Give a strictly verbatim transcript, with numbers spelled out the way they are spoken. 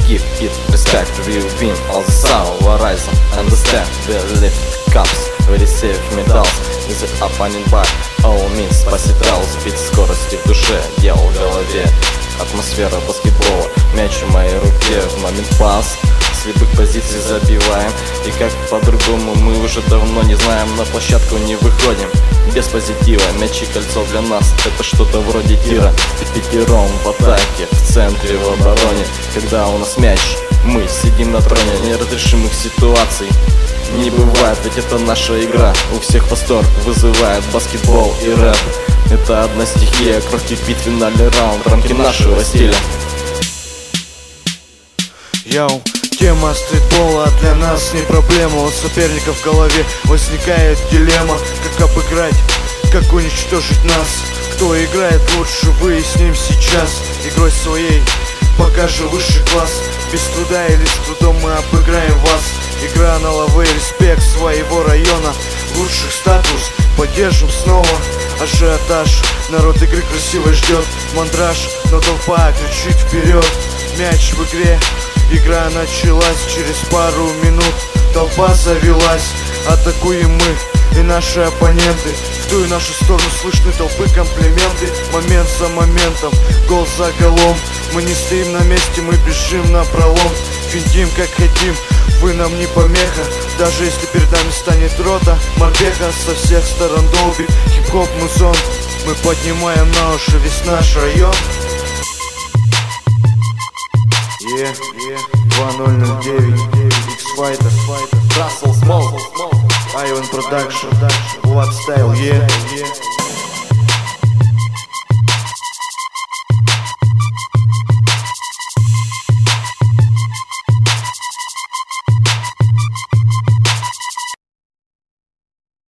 give it respect. We win all the sound, horizon, understand. We lift cups, we receive medals. Is it up and in by all means, спасет дал. Сбить скорости в душе, дело в голове. Атмосфера баскетбола, мяч в моей руке. В момент пас, с любых позиций забиваем. И как по-другому мы уже давно не знаем. На площадку не выходим без позитива. Мяч и кольцо для нас это что-то вроде тира. Пятером в атаке, в центре, в обороне. Когда у нас мяч, мы сидим на троне. Неразрешимых ситуаций не бывает, ведь это наша игра. У всех восторг вызывает баскетбол и рэп. Это одна стихия, кровь кипит, финальный раунд, рамки нашего стиля. Йоу, тема стритбола для нас не проблема. У соперников в голове возникает дилемма: как обыграть, как уничтожить нас. Кто играет лучше, выясним сейчас. Игрой своей покажи высший класс. Без труда или с трудом мы обыграем вас. Игра на лавы, респект своего района. Лучших статус поддержим снова. Ажиотаж, народ игры красиво ждет. Мандраж, но толпа кричит вперед. Мяч в игре, игра началась. Через пару минут толпа завелась. Атакуем мы и наши оппоненты. В ту и нашу сторону слышны толпы комплименты. Момент за моментом, гол за голом. Мы не стоим на месте, мы бежим на пролом. Финтим как хотим, вы нам не помеха. Даже если перед нами станет рота морпеха, со всех сторон долбит хип-хоп музон. Мы поднимаем на уши весь наш район. Yeah, yeah, два ноль ноль девять, X-Fighter, Russell Small, Ivan Production, Blood Style, yeah, yeah.